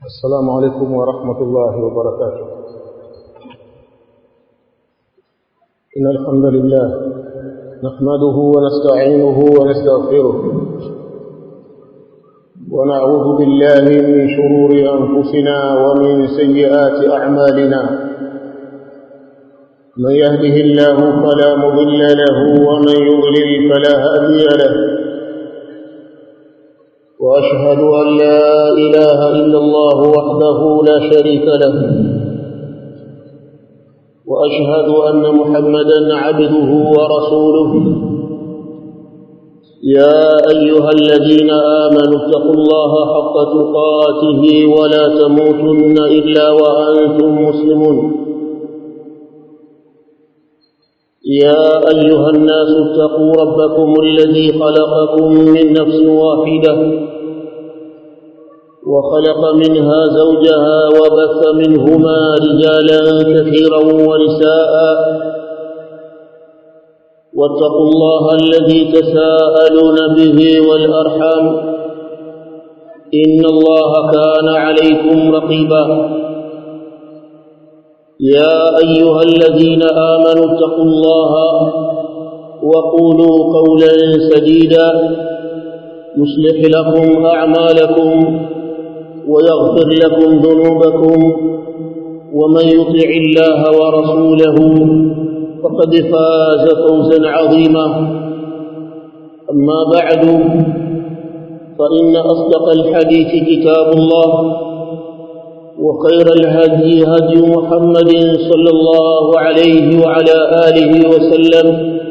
السلام عليكم ورحمة الله وبركاته. إن الحمد لله نحمده ونستعينه ونستغفره ونعوذ بالله من شرور أنفسنا ومن سيئات أعمالنا. من يهده الله فلا مضل له ومن يضلل فلا هادي له. وأشهد أن لا إله إلا الله وحده لا شريك له. وأشهد أن محمدا عبده ورسوله. يا أيها الذين آمنوا اتقوا الله حق تقاته ولا تموتن إلا وأنتم مسلمون. يا أيها الناس اتقوا ربكم الذي خلقكم من نفس واحدة وخلق منها زوجها وبث منهما رجالا كثيرا ونساء. واتقوا الله الذي تساءلون به والأرحام إن الله كان عليكم رقيبا. يا أيها الذين آمنوا اتقوا الله وقولوا قولا سديدا يصلح لكم أعمالكم ويغفر لكم ذنوبكم ومن يطع الله ورسوله فقد فاز فوزا عظيما. أما بعد فإن أصدق الحديث كتاب الله وخير الهدي هدي محمد صلى الله عليه وعلى آله وسلم.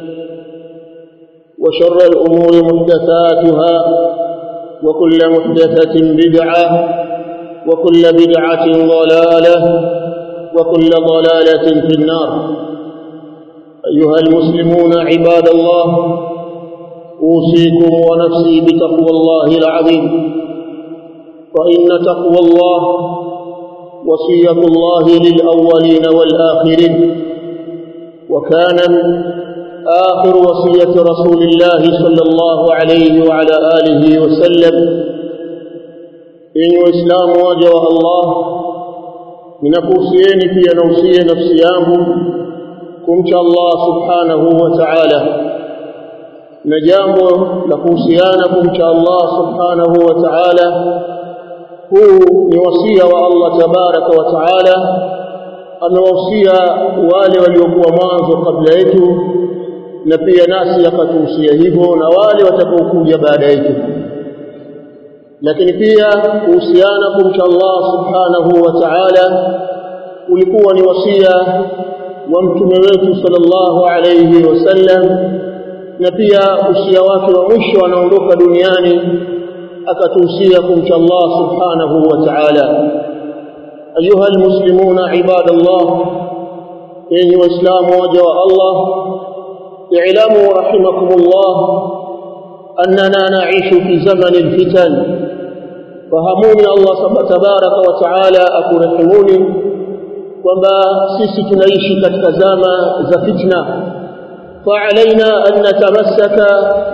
وشر الأمور محدثاتها وكل محدثة بدعة وكل بدعة ضلالة وكل ضلالة في النار. أيها المسلمون عباد الله، أوصيكم ونفسي بتقوى الله العظيم. فإن تقوى الله وصية الله للأولين والآخرين، وكان آخر وصية رسول الله صلى الله عليه وعلى آله وسلم. إن إسلام وجه الله ninakuhusieni pia nausia nafsi yangu kumcha Allah subhanahu wa ta'ala, na jambo la kuhusiana kumcha Allah subhanahu wa ta'ala huu ni wasia wa Allah tabaraka wa ta'ala. Amewahusia wale waliokuwa mwanzo kabla yetu, na pia nasi akatuhusia hivyo na wale watakaokuja baada yetu. Lakini pia kuhusiana kumcha Allah subhanahu wa ta'ala ulikuwa ni wasia wa mtume wetu sallallahu alayhi wasallam, na pia usia wake wa mwisho anaondoka duniani akatuhusia kumcha Allah subhanahu wa ta'ala. Ayuha almuslimuna ibadallah, enyi waislamu waja wa Allah, i'lamu rahimakumullah annana na'ishu fi zamani alfitan. Fahamuni Allah tabaraka wa ta'ala akurahimuni kwamba sisi tunaishi katika zama za fitna. Fa'alaina an natamassaka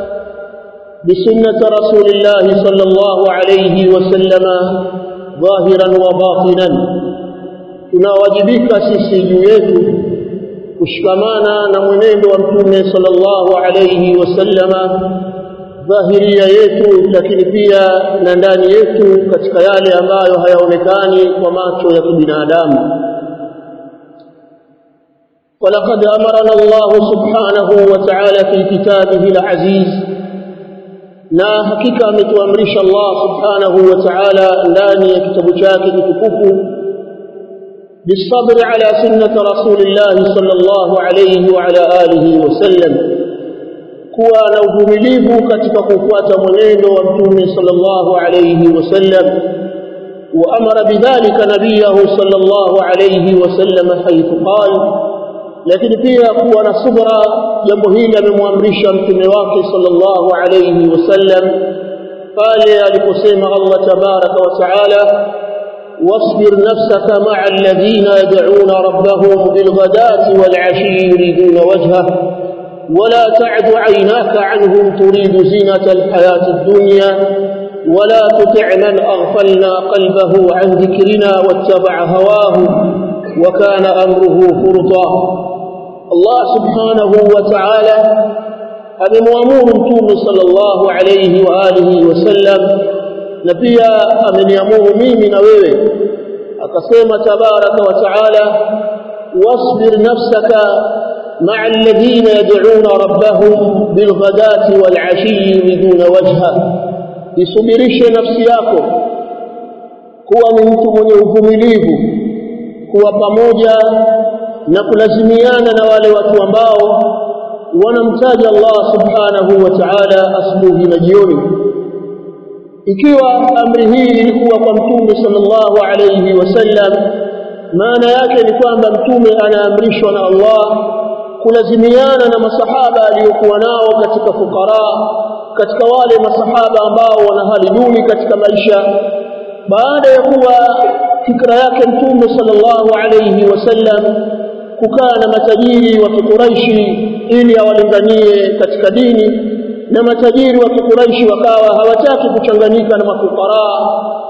بسنة رسول الله صلى الله عليه وسلم ظاهرا وباطنا. tunawajibika sisi juu yetu kushikamana na mwenendo wa mtume sallallahu alayhi wasallama dhahiria yetu, lakini pia na ndani yetu katika yale ambayo hayaonekani kwa macho ya kibinadamu. ولقد أمرنا الله سبحانه وتعالى في كتابه العزيز، na hakika ametuamrisha Allah subhanahu wa ta'ala ndani ya kitabu chake kitukufu bisabri ala sunnati rasulillah sallallahu alayhi wa ala alihi wasallam, kuwa na uvumilivu katika kufuata mwenendo wa mtume sallallahu alayhi wasallam. Wa amara bidhalika nabiyahu sallallahu alayhi wasallam haythu qala, lakini pia kuwa na subra, jambo hili amemwamrisha mtume wake sallallahu alayhi wasallam pale aliposema Allah tabaraka wa taala, wasbir nafsaka ma'a alladhina yad'una rabbahum bilghadati wal'ashi yuriduna wajhah wala ta'du 'aynaka 'anhum turidu zinata alhayati ad-dunya ولا تطع من أغفلنا قلبه عن ذكرنا واتبع هواه وكان أمره فرطا. الله سبحانه وتعالى amemwamuru Mtume sallallahu alayhi wa alihi wasallam, na pia ameniamuru mimi na wewe, akasema tabaraka wa taala, wasbir nafsaka ma'a alladhina yad'una rabbahum bilghadati wal'ashi biduna wajha, isubirishe nafsi yako kuwa ni mtu mwenye uvumilivu, kuwa pamoja na kulazimiana na wale watu ambao wanamtaja Allah subhanahu wa ta'ala asubuhi na jioni. Ikiwa amri hii ilikuwa kwa Mtume sallallahu alayhi wasallam, maana yake ni kwamba Mtume anaamrishwa na Allah kulazimiana na masahaba aliyokuwa nao katika fukara, katika wale masahaba ambao wana hali duni katika maisha. Baada ya kuwa fikra yake Mtume sallallahu alayhi wasallam kukaa na matajiri wa Quraishi ili awalinganie katika dini, na matajiri wa Quraishi wakawa hawataki kuchanganyika na mafukara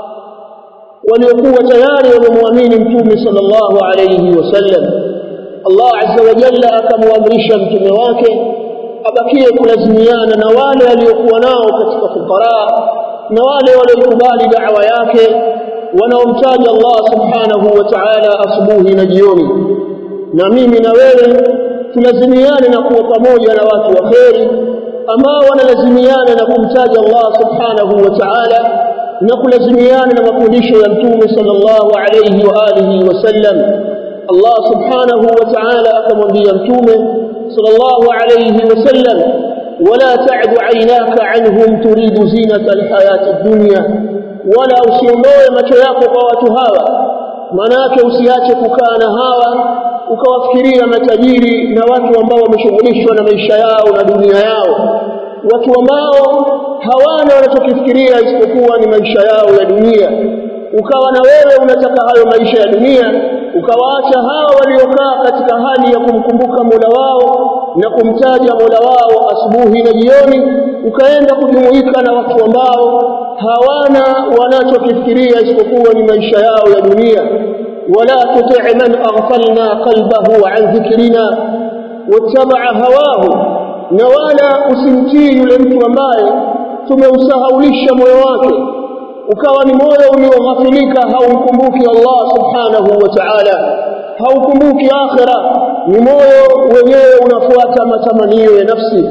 waliokuwa tayari wamemwamini Mtume sallallahu alayhi wasallam. Allah azza wa jalla akamwamrisha mtume wake abakie kulazimiana na wale waliokuwa nao katika fukara, na wale waliokubali da'wa yake, wanaomtaja Allah subhanahu wa ta'ala asubuhi na jioni. Na mimi na wewe tulazimiane na kuwa pamoja na watu wa kheri ambao wanalazimiana na kumtaja Allah subhanahu wa ta'ala na kulazimiana na mafundisho ya Mtume sallallahu alayhi wa alihi wasallam. Allah subhanahu wa ta'ala akamwambia Mtume sallallahu alayhi wasallam, wala ta'du 'aynaka 'anhum turidu zinata alhayati ad-dunya, wala usiondoe macho yako kwa watu hawa, maana yake usiache kukaa na hawa ukawafikiria matajiri na watu ambao wameshughulishwa na maisha yao na dunia yao, watu ambao hawana wanachokifikiria isipokuwa ni maisha yao ya dunia. Ukawa na wewe unataka hayo maisha ya dunia, ukawaacha hao waliokaa katika hali ya kumkumbuka Mola wao na kumtaja Mola wao asubuhi na jioni, ukaenda kujumuika na watu ambao hawana wanachokifikiria isipokuwa ni maisha yao ya dunia. ولا تطع من أغفلنا قلبه عن ذكرنا واتبع هواه, na wala usimtii yule mtu ambaye tumeusahaulisha moyo wake, ukawa ni moyo ulioghafilika, haumkumbuki Allah subhanahu wa ta'ala, haukumbuki akhira, ni moyo wenyewe unafuata matamanio ya nafsi.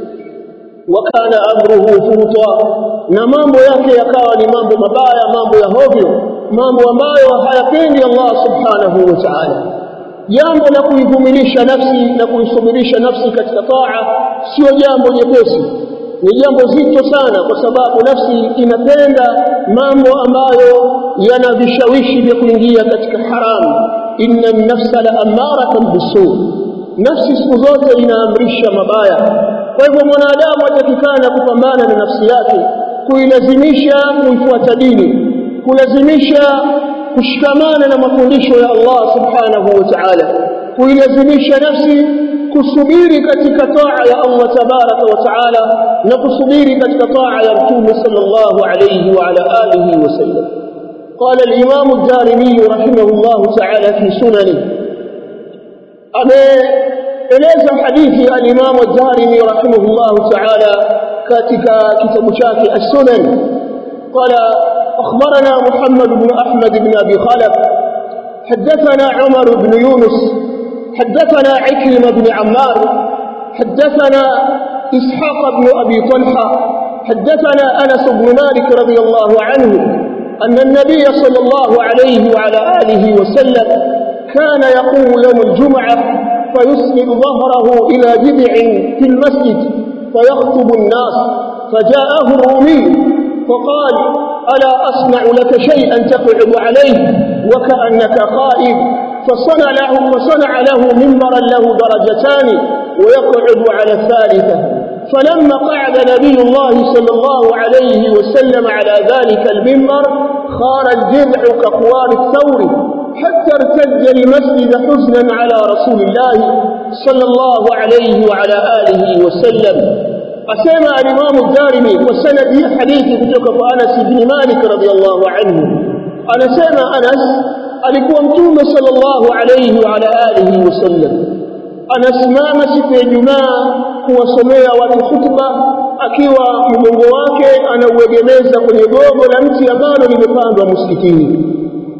Wakana amruhu furta, na mambo yake yakawa ni mambo mabaya, mambo ya hovyo, mambo ambayo hayapendi Allah subhanahu wa ta'ala. Jambo la kuivumilisha nafsi na kuisubirisha nafsi katika taa sio jambo jepesi, ni jambo zito sana, kwa sababu nafsi inapenda mambo ambayo yana vishawishi vya kuingia katika haramu. Inna an-nafsa la ammaratan bisu, nafsi siku zote inaamrisha mabaya. Kwa hivyo mwanadamu atakikana kupambana na nafsi yake, kuilazimisha kuifuata dini, kulazimisha kushikamana na mafundisho ya Allah subhanahu wa ta'ala, kuilazimisha nafsi kusubiri katika taa ya Allah tabaraka wa ta'ala na kusubiri katika taa ya Mtume sallallahu alayhi wa ala alihi wasallam. قال الإمام الدارمي رحمه الله تعالى في سننه, أليس حديث الإمام الدارمي رحمه الله تعالى katika kitabu chake السنن, قال أخبرنا محمد بن أحمد بن أبي خلف حدثنا عمر بن يونس حدثنا عكرمة بن عمار حدثنا إسحاق بن أبي طلحة حدثنا أنس بن مالك رضي الله عنه أن النبي صلى الله عليه وعلى آله وسلم كان يقوم يوم الجمعة فيسند ظهره إلى جذع في المسجد فيخطب الناس, فجاءه الرومي فقال ألا أصنع لك شيئا تقعد عليه وكأنك قائد, فصنع له منبرا له درجتان ويقعد على الثالثة. فلما قعد نبي الله صلى الله عليه وسلم على ذلك المنبر خار الجذع كقوار الثور حتى ارتج المسجد حزنا على رسول الله صلى الله عليه وعلى آله وسلم. asema al-Imam ad-Darimi kwa sanadi ya hadithi kutoka kwa Anas ibn Malik radhiyallahu anhu, anasema Anas alikuwa Mtume sallallahu alayhi wa ala alihi wasallam anasimama siku ya Ijumaa kuwasomea watu khutba akiwa mgongo wake anauegemeza kwenye gogo la mti ambalo limepandwa msikitini.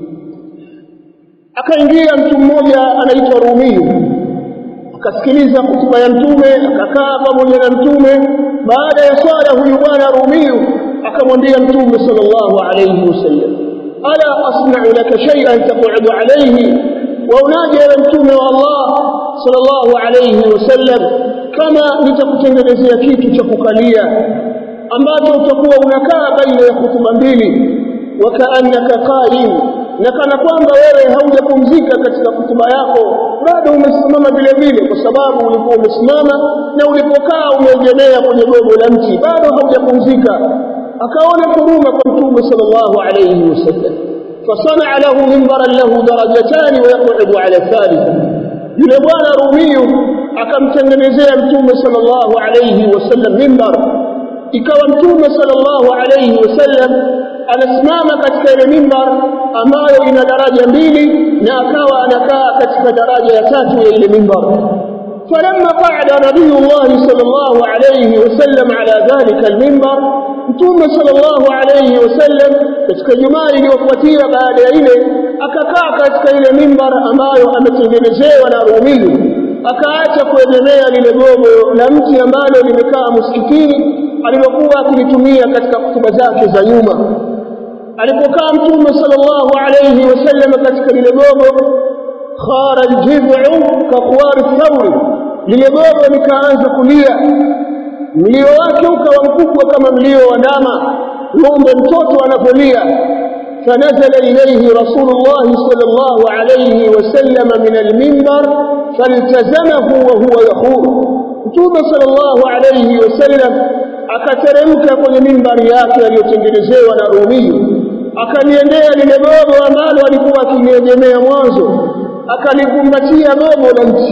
Akaingia mtu mmoja anaitwa Rumiyu, akasikiliza khutba ya Mtume, akakaa pamoja na Mtume. Baada ya swala huyu bwana Rumiyu akamwambia Mtume sallallahu alayhi wasallam, ala asna'u laka shay'an taq'udu alayhi, wa unaje ewe Mtume wa Allah sallallahu alayhi wasallam, kama nitakutengenezea kitu cha kukalia ambacho utakuwa unakaa baina ya hutuba mbili, wa kaannaka qa'im, na kana kwamba wewe haujapumzika katika hutuba yako, bado umesimama vile vile, kwa sababu ulikuwa umesimama na ulipokaa umeegemea kwenye gogo la mti, bado haujapumzika. Akaona huruma kwa Mtume sallallahu alayhi wasallam, fasana lahu minbaran lahu darajatan wa yaq'udu ala thalitha. Yule bwana Rumiyu akamtengenezea Mtume sallallahu alayhi wasallam mimbar, ikawa Mtume sallallahu alayhi wasallam anasimama katika ile mimbar ambayo ina daraja mbili, na akawa anakaa katika daraja ya tatu ya ile mimbar. falamma qa'ada nabiyullah sallallahu alayhi wasallam ala dhalika almimbar, Mtume sallallahu alayhi wasallam katika Jumaa iliyofuatia baada ya ile akakaa katika ile mimbar ambayo ametengenezewa na Rumiyu, akaacha kuegemea lile gogo la mti ambalo limekaa msikitini alilokuwa akilitumia katika hutuba zake za nyuma. Alipokaa Mtume sallallahu alayhi wasallam katika lile gogo, khara aljid'u ka khawar thawri, lile gogo likaanza kulia, mlio wake ukawa mkubwa kama mlio wa ndama, ng'ombe mtoto anapolia. فنزل إليه رسول الله صلى الله عليه وسلم من المنبر فالتزمه وهو يخور. Mtume صلى الله عليه وسلم akateremka kwenye mimbari yake aliyotengenezewa na Rumiyu, akaliendea lile gogo ambalo alikuwa akiliegemea mwanzo, akalikumbatia gogo la mti.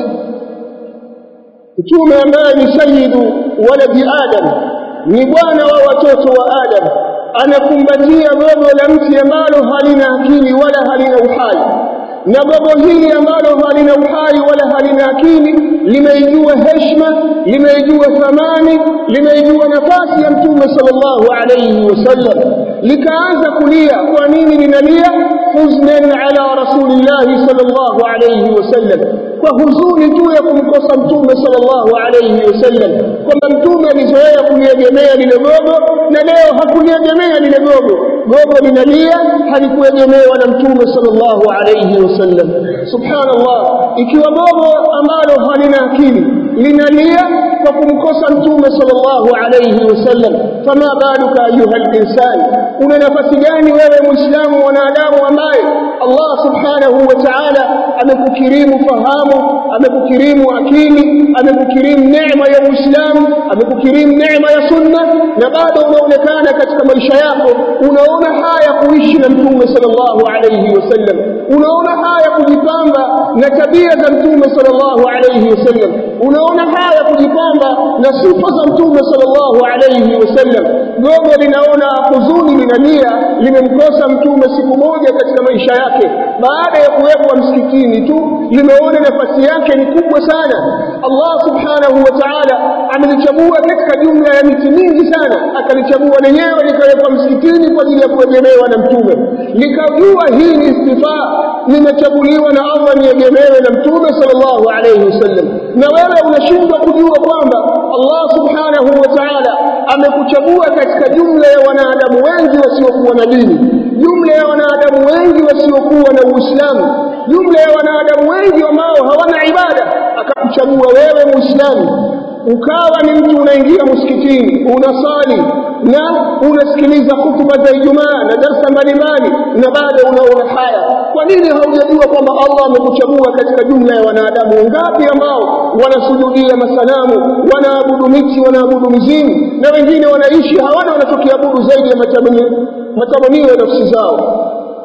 Mtume ambaye ni sayyidu waladi Adam, ni bwana wa watoto wa Adam, anakumbatia gogo la mti ambalo halina akili wala halina uhai. Na gogo hili ambalo halina uhai wala halina akili limeijua heshima, limeijua thamani, limeijua nafasi ya Mtume sallallahu alayhi wasallam, likaanza kulia. Kwa nini linalia? huznan ala rasulillahi sallallahu alayhi wasallam, kwa huzuni tu ya kumkosa Mtume sallallahu alayhi wasallam, kwamba Mtume alizoea kuliegemea lile gogo na leo hakuliegemea lile gogo. Gogo linalia, halikuegemewa na Mtume sallallahu alayhi wasallam. Subhanallah, ikiwa gogo ambalo halina akili linalia kwa kumkosa Mtume sallallahu alayhi wasallam, fama baluka ayuha al-insan, una nafasi gani wewe Muislamu, mwanadamu ambaye Allah subhanahu wa ta'ala amekukirimu fahamu, amekukirimu akili, amekukirimu neema ya Uislamu, amekukirimu neema ya sunna, na bado unaonekana katika maisha yako unaona haya kuishi na Mtume sallallahu alayhi wasallam, unaona haya kujipamba na tabia za Mtume sallallahu alayhi wasallam, unaona haya kujipamba na sifa za Mtume sallallahu alayhi wasallam. Gogo linaona huzuni, linalia, limemkosa Mtume siku moja katika maisha yake, baada ya kuwekwa msikitini tu limeona nafasi yake ni kubwa sana. Allah subhanahu wa ta'ala amelichagua katika jumla ya miti mingi sana, akalichagua lenyewe likawekwa msikitini kwa ajili ya kuegemewa na Mtume, likajua hii ni istifaa, limechaguliwa na Allah niegemewe na Mtume sallallahu alayhi wasallam. Na wewe unashindwa kujua kwamba Allah subhanahu wa ta'ala amekuchagua katika jumla ya wanadamu wengi wasiokuwa na dini, jumla ya wanadamu wengi wasiokuwa na Uislamu, jumla ya wanadamu wengi ambao hawana ibada, akakuchagua wewe Muislamu ukawa ni mtu unaingia msikitini, unasali na unasikiliza hutuba za Ijumaa na darasa mbalimbali, na bado unaona haya. Kwa nini haujajua kwamba Allah amekuchagua katika jumla ya wanadamu ngapi ambao wanasujudia masanamu, wanaabudu miti, wanaabudu mizimu, na wengine wanaishi hawana wanachokiabudu zaidi ya matamanio ya nafsi zao?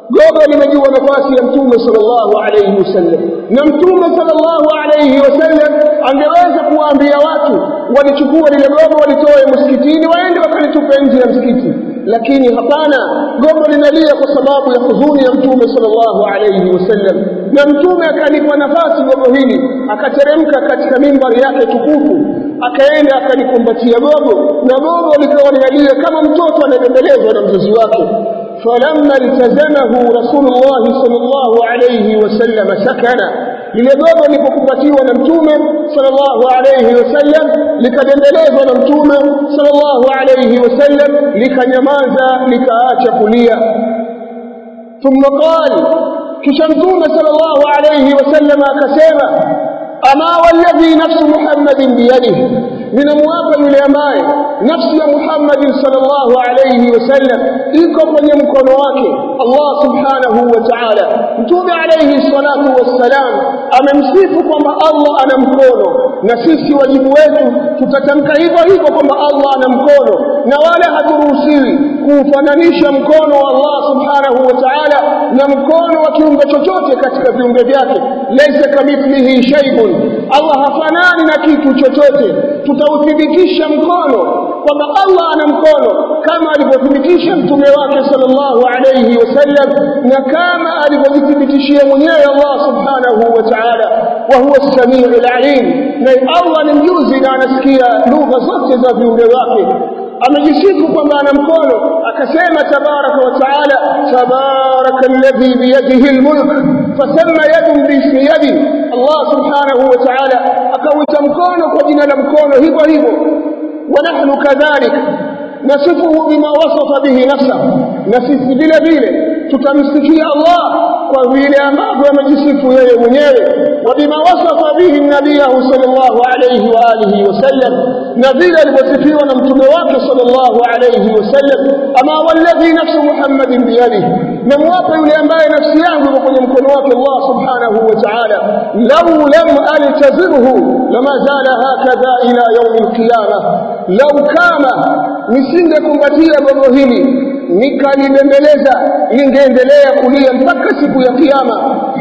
gogo limejua nafasi ya Mtume sallallahu alayhi wasallam, na Mtume sallallahu alayhi wasallam angeweza kuwaambia watu walichukua lile gogo walitoe msikitini waende wakalitupe nje ya msikiti, lakini hapana, gogo linalia kwa sababu ya huzuni ya Mtume sallallahu alayhi wasallam, na Mtume akalipa nafasi gogo hili, akateremka katika mimbari yake tukufu, akaenda akalikumbatia gogo, na gogo likawa linalia kama mtoto anayebembelezwa na mzazi wake. فلما التزمه رسول الله صلى الله عليه وسلم سكن للباب لكوكبتيwa na Mtume sallallahu alayhi wasallam, likaendelezwa na Mtume sallallahu alayhi wasallam, likanyamaza likaacha kulia. thumma qala, kisha Mtume sallallahu alayhi wasallam akasema, ama walladhi nafsu Muhammadin biyadihi, ninamwapa yule ambaye nafsi ya Muhammad sallallahu alayhi wasallam iko kwenye mkono wake, Allah subhanahu wa ta'ala. Mtume alayhi salatu wassalam amemsifu kwamba Allah ana mkono, na sisi wajibu wetu tutatamka hivyo hivyo kwamba Allah ana mkono, na wala haturuhusiwi kufananisha mkono wa Allah subhanahu wa ta'ala na mkono wa kiumbe chochote katika viumbe vyake. Laysa kamithlihi shay'un, Allah hafanani na kitu chochote. Tutauthibitisha mkono kwamba Allah ana mkono kama alivyothibitisha mtume wake sallallahu alayhi wasallam, na kama alivyojithibitishia mwenyewe Allah subhanahu wa ta'ala, wa huwa as-sami'ul 'alim, na Allah ni mjuzi na anasikia lugha zote za viumbe wake. Amejisifu kwamba ana mkono, akasema tabaraka wa ta'ala, tabarakalladhi biyadihi almulk fasamma yadun bismi yadi. Allah subhanahu wa ta'ala akawita mkono kwa jina la mkono hivyo hivyo. wa nahnu kadhalik nasifuhu bima wasafa bihi nafsahu, na sisi vile vile tutamsikia Allah kwa vile ambavyo amejisifu yeye mwenyewe, wa bima wasafa bihi nabiyahu sallallahu alayhi wa alihi wasallam, na vile alivyosifiwa na mtume wake sallallahu alayhi wasallam. ama walladhi nafsu Muhammadin biyadihi, na mwapa yule ambaye nafsi yangu iko kwenye mkono wake Allah subhanahu wa ta'ala, law lam altazimhu lama zala hakadha ila yawm alqiyamah, law kama nisingekumbatia gogo hili nikalibembeleza lingeendelea kulia mpaka siku ya kiyama,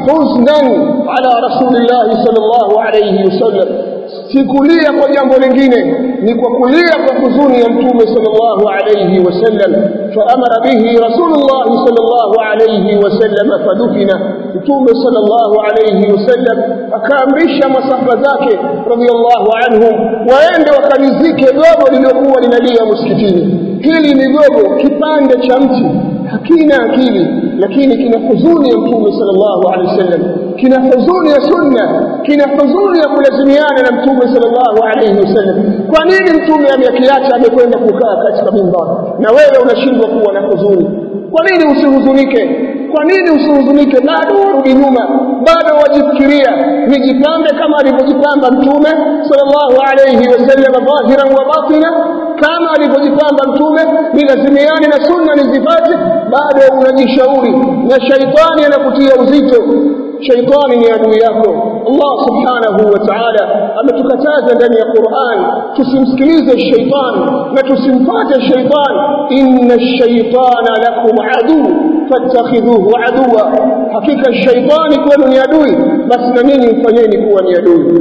huznan ala rasulillah sallallahu alayhi wasallam, sikulia kwa jambo lingine, ni kwa kulia kwa huzuni ya mtume sallallahu alayhi wasallam. faamara bihi rasulullah sallallahu alayhi wasallam fadufina, mtume sallallahu alayhi wasallam akaamrisha masahaba zake radiyallahu anhum waende wakalizike gogo lililokuwa linalia msikitini. Hili ni gogo kipande cha mti, hakina akili, lakini kina huzuni ya mtume sallallahu alaihi wasallam, kina huzuni ya sunna, kina huzuni ya kulazimiana na mtume sallallahu alaihi wasallam. Kwa nini mtume amekiacha amekwenda kukaa katika mimbar, na wewe unashindwa kuwa na huzuni? Kwa nini usihuzunike? Kwa nini usihuzunike? Bado urudi nyuma, bado wajifikiria, nijipambe kama alivyojipamba mtume sallallahu alayhi wasallam dhahiran wa batina, kama alivyojipamba mtume, nilazimiane na sunna nizipate. Bado unajishauri na shaitani anakutia uzito. Shaitani ni adui yako. Allah subhanahu wa ta'ala ametukataza ndani ya Qur'an tusimsikilize shaitani na tusimfuate shaitani. inna ash-shaytana lakum adu fattakhidhuhu aduwa, hakika shaitani kwenu ni adui, basi na ninyi mfanyeni kuwa ni adui.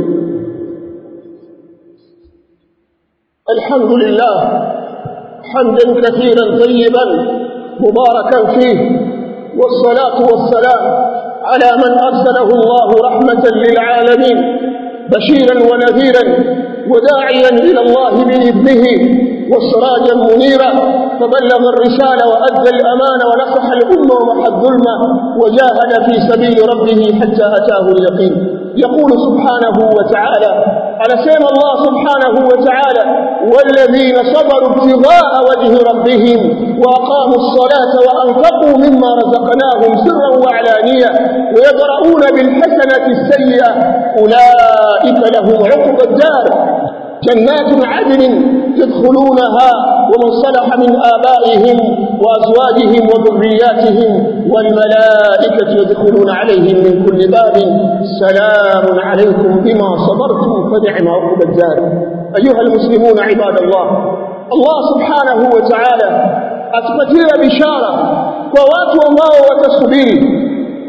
alhamdulillah hamdan kathiran tayyiban mubarakan fihi, wassalatu wassalam على من أرسله الله رحمة للعالمين بشيرا ونذيرا وداعيا إلى الله بإذنه وسراجا منيرا، فبلغ الرسالة وأدى الأمانة ونصح الأمة ومحى الظلمة وجاهد في سبيل ربه حتى أتاه اليقين. يقول سبحانه وتعالى على سيم الله سبحانه وتعالى: والذين صبروا ابتغاء وجه ربهم وأقاموا الصلاة وأنفقوا مما رزقناهم سرا وعلانية ويدرؤون بالحسنة السيئة أولئك لهم عقبى الدار جنات عدن يدخلونها ومن صلح من آبائهم وأزواجهم وذرياتهم والملائكة يدخلون عليهم من كل باب سلام عليكم بما صبرتم فنعم عقبى الدار. أيها المسلمون عباد الله، الله سبحانه وتعالى أثبت بشارة kwa watu ambao watasubiri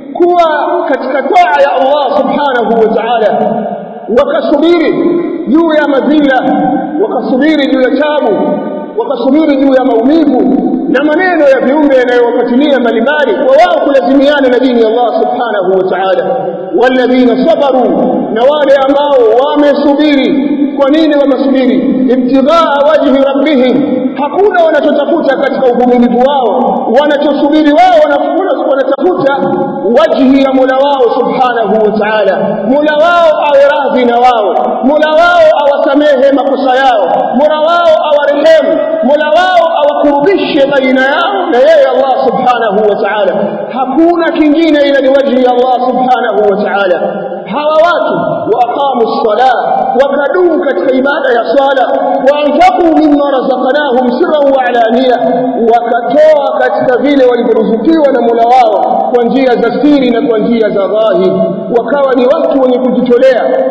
kuwa katika taa ya Allah subhanahu wa ta'ala, wakasubiri juu ya madhila, wakasubiri juu ya taabu, wakasubiri juu ya maumivu na maneno ya viumbe yanayowapatilia mbalimbali, kwa wao kulazimiana na dini ya Allah subhanahu wa ta'ala. Walladhina sabaru, na wale ambao wamesubiri. Kwa nini wamesubiri? Ibtighaa wajhi rabbihim, hakuna wanachotafuta katika uvumilivu wao, wanachosubiri wao wanatafuta wajhi ya Mola wao subhanahu wa ta'ala. Mola wao awe radhi na wao, Mola wao awasamehe makosa yao, Mola wao awarehemu, Mola wao awakurubishe baina yao na yeye Allah subhanahu wa ta'ala. Hakuna kingine ila ni wajhi ya Allah subhanahu wa ta'ala. Hawa watu waqamu as-salah, wakadumu katika ibada ya sala, waanfaqu mimma razaqnahum sirran wa alaniya, wakatoa katika vile walivyoruzukiwa na Mola wao kwa njia za siri na kwa njia za dhahiri, wakawa ni watu wenye kujitolea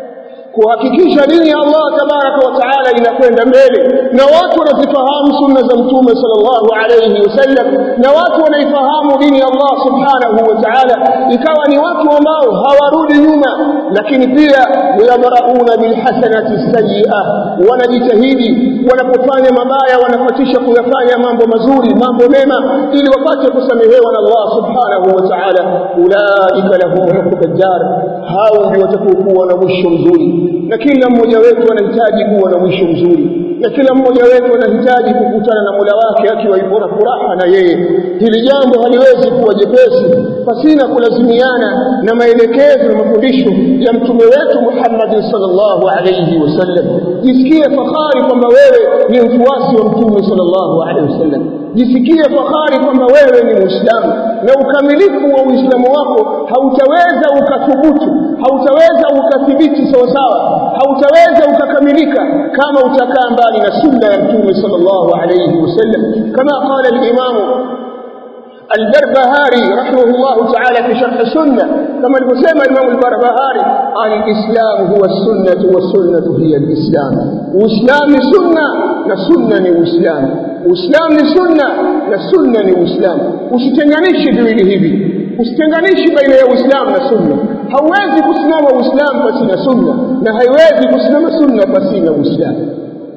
kuhakikisha dini ya Allah tabaraka wa taala inakwenda mbele, na watu wanazifahamu sunna za Mtume sallallahu alayhi wasallam, na watu wanaifahamu dini ya Allah subhanahu wa taala, ikawa ni watu ambao hawarudi nyuma, lakini pia yadrauna bilhasanati sayyi'ah, wanajitahidi wanapofanya mabaya wanafuatisha kuyafanya mambo mazuri, mambo mema, ili wapate kusamehewa na Allah subhanahu wa taala. Ulaika lahum uqbad dar, hao ndio watakuwa na mwisho mzuri. Na kila mmoja wetu anahitaji kuwa na mwisho mzuri, na kila mmoja wetu anahitaji kukutana na Mola wake akiwa yupo na furaha na yeye. Hili jambo haliwezi kuwa jepesi pasina kulazimiana na maelekezo na mafundisho ya mtume wetu Muhammad sallallahu alayhi wasallam. Jisikie fahari kwamba wewe ni mfuasi wa mtume sallallahu alayhi wasallam. Jisikie fahari kwamba wewe ni Muislamu, na ukamilifu wa Uislamu wako hautaweza ukathubutu, hautaweza ukathibiti sawa sawa, hautaweza ukakamilika kama utakaa mbali na sunna ya mtume sallallahu alayhi wasallam. Kama qala al-Imam البربهاري رحمه الله تعالى في شرح السنة، كما المسمى الإمام البربهاري: الإسلام هو السنة والسنة هي الإسلام. وإسلام سنة نسنة وإسلام، وإسلام سنة نسنة وإسلام. usitenganishe viwili hivi, usitenganishe baina ya Uislamu na sunna. Hauwezi kusimama Uislamu pasina sunna, na haiwezi kusimama sunna pasina Uislamu.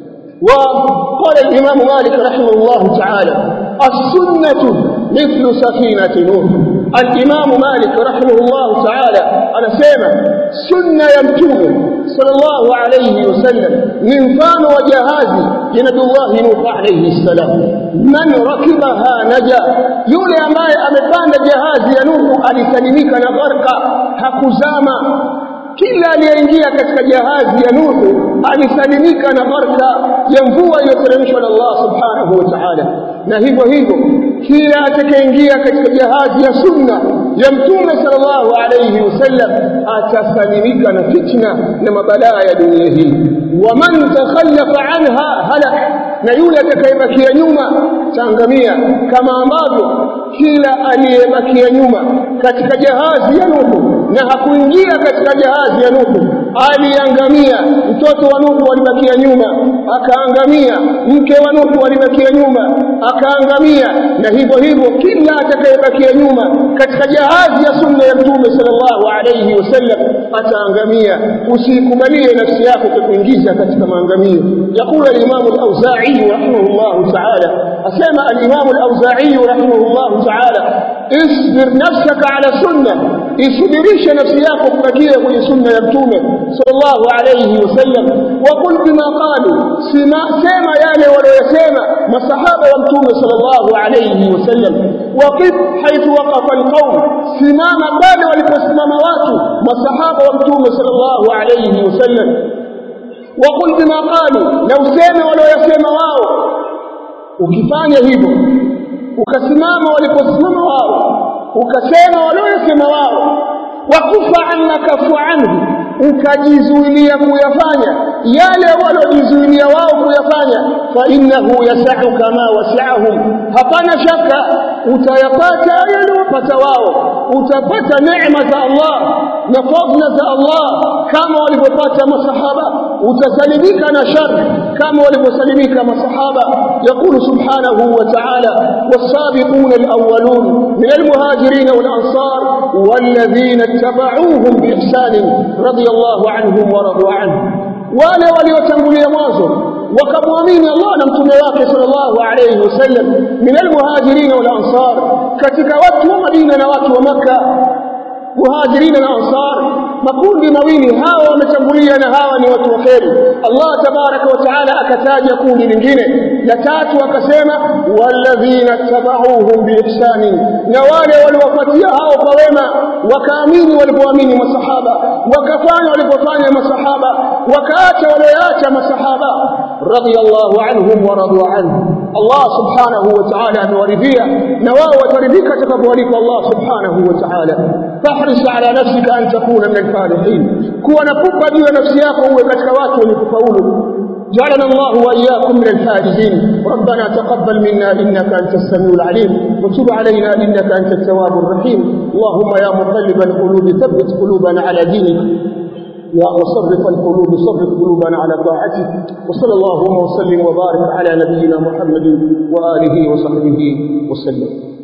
وقال الإمام مالك رحمه الله تعالى: السنة مثل سفينة نوح. الإمام مالك رحمه الله تعالى أنا سيما سنة يمتوه صلى الله عليه وسلم من فان وجهازي لنبي الله نوح عليه السلام. من ركبها نجا، يولي أماي أمفان جهازي نوح ألسلميك نغرق حكزاما. Kila aliyeingia katika jahazi ya Nuhu alisalimika na baraka ya mvua iliyoteremshwa na Allah subhanahu wa ta'ala. Na hivyo hivyo kila atakayeingia katika jahazi ya sunna ya Mtume sallallahu alayhi wasallam atasalimika na fitna na mabalaa ya dunia hii. Wa man takhallafa anha halak, na yule atakayebakia nyuma taangamia, kama ambavyo kila aliyebakia nyuma katika jahazi ya Nuhu na hakuingia katika jahazi ya Nuhu aliangamia. Mtoto wa Nuhu alibakia nyuma akaangamia, mke wa Nuhu alibakia nyuma akaangamia, na hivyo hivyo kila atakayebakia nyuma katika jahazi ya sunna ya Mtume sallallahu alayhi wasallam ataangamia. Usikubalie nafsi yako kukuingiza katika maangamio. Yakula al-Imam al-Auza'i rahimahullah ta'ala, asema al-Imam al-Auza'i rahimahullah ta'ala: isbir nafsaka ala sunna, isubirisha nafsi yako kubakia kwenye sunna ya Mtume sallallahu alayhi wasallam. Wa qul bima qalu, sema yale waliyosema masahaba wa Mtume sallallahu alayhi wasallam. Waqif haythu waqafa alqawm, simama pale waliposimama watu masahaba wa Mtume sallallahu alayhi wasallam. Wa qul bima qalu, na useme waliyosema wao. Ukifanya hivyo, ukasimama waliposimama wao, ukasema waliyosema wao, wakufa annaka fa'anhu, ukajizuilia kuyafanya yale waliojizuilia wao kuyafanya, fa innahu yas'u kama wasi'ahum, hapana shaka utayapata yale wapata wao, utapata neema za Allah na fadhila za Allah kama walivyopata masahaba, utasalimika na shari kama walivyosalimika masahaba. Yaqulu subhanahu wa ta'ala was-sabiquna al-awwalun min al-muhajirin wal-ansar walladhina ittaba'uuhum bi-ihsan radiyallahu anhum wa radu anhu, wale waliotangulia mwanzo wakamwamini Allah na mtume wake sallallahu alayhi wasallam, min al-muhajirin wal-ansar, katika watu wa Madina na watu wa Makkah. Muhajirin na Ansar, makundi mawili hawa wametangulia na hawa ni watu waheri. Allah tabaraka wa taala akataja kundi lingine la tatu akasema walladhina tabauhum biihsani, na wale waliowafuatia hao kwa wema, wakaamini walipoamini masahaba, wakafanya walipofanya masahaba, wakaacha walioacha masahaba, radiyallahu anhum wa radu anhu. Allah subhanahu wa ta'ala amewaridhia na wao wataridhika atakapowaridhia Allah subhanahu wa ta'ala. فاحرص على نفسك أن تكون من الفالحين، كون فوق juu ya nafsi yako uwe katika watu wenye kufaulu. جعلنا الله وإياكم من الفائزين. ربنا تقبل منا إنك أنت السميع العليم وتب علينا إنك أنت التواب الرحيم. اللهم يا مقلب القلوب ثبت قلوبنا على دينك، يا مصرف القلوب صرف قلوبنا على طاعتك. وصلى الله وسلم وبارك على نبينا محمد وآله وصحبه وسلم.